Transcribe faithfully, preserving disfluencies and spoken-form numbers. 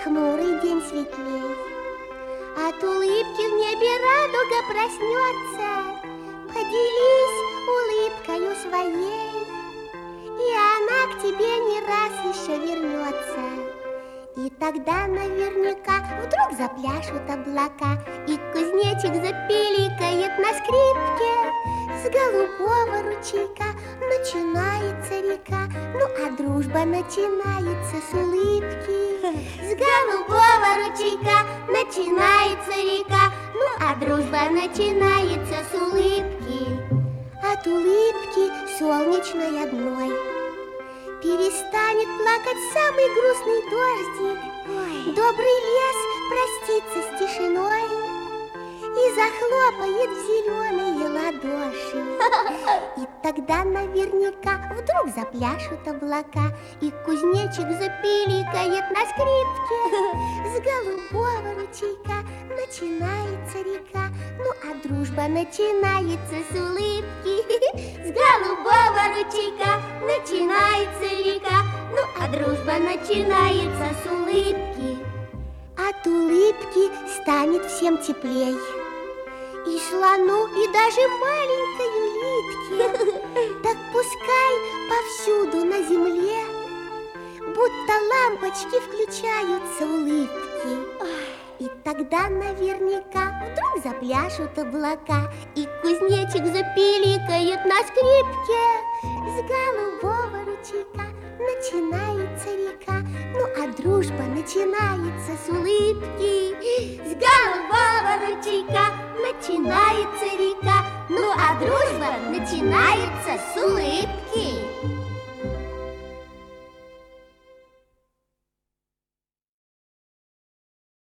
хмурый день светлей. От улыбки в небе радуга проснется. Поделись улыбкою своей, и она к тебе не раз еще вернется. И тогда наверняка вдруг запляшут облака, и кузнечик запиликает на скрипке. С голубого ручейка начинается река, ну а дружба начинается с улыбки. С голубого ручейка начинается река, ну а дружба начинается с улыбки. От улыбки солнечной одной перестанет плакать самый грустный дождик. Ой. Добрый лес простится с тишиной и захлопает в зеленые ладоши. И тогда наверняка вдруг запляшут облака, и кузнечик запиликает на скрипке. С голубого ручейка начинается река, ну а дружба начинается с улыбки. С голубого ручейка начинается река, ну а дружба начинается с улыбки. От улыбки станет всем теплей, и слону, и даже маленькой улитке. Так пускай повсюду на земле будто лампочки включаются улыбки. И тогда наверняка вдруг запляшут облака, и кузнечик запиликает на скрипке. С голубого ручейка начинается река, ну а дружба начинается с улыбки. С голубого ручейка начинается река, ну а дружба начинается с улыбки.